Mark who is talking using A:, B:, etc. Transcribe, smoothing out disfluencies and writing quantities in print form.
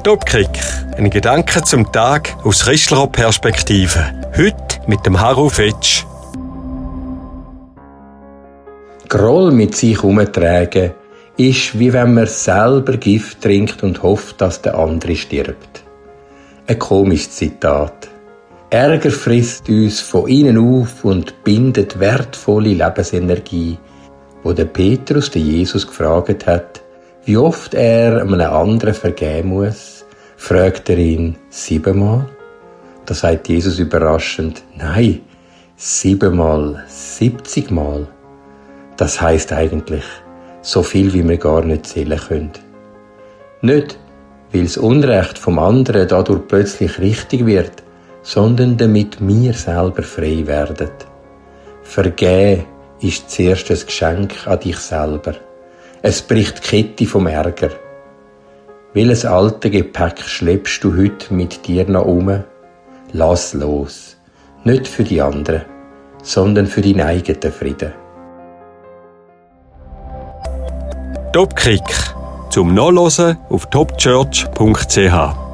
A: Topkick. Ein Gedanke zum Tag aus christlicher Perspektive. Heute mit dem Harro Fetsch.
B: Groll mit sich herumtragen ist, wie wenn man selber Gift trinkt und hofft, dass der andere stirbt. Ein komisches Zitat. Ärger frisst uns von innen auf und bindet wertvolle Lebensenergie, wo der Petrus den Jesus gefragt hat, wie oft er einem anderen vergeben muss, fragt er ihn 7-mal. Da sagt Jesus überraschend, nein, 7-mal, 70-mal. Das heisst eigentlich, so viel wie wir gar nicht zählen können. Nicht, weil das Unrecht vom anderen dadurch plötzlich richtig wird, sondern damit wir selber frei werden. Vergeben ist zuerst ein Geschenk an dich selber. Es bricht die Kette vom Ärger. Welches alte Gepäck schleppst du heute mit dir noch um? Lass los. Nicht für die anderen, sondern für deinen eigenen Frieden.
A: Topkick. Zum Nachlesen auf topchurch.ch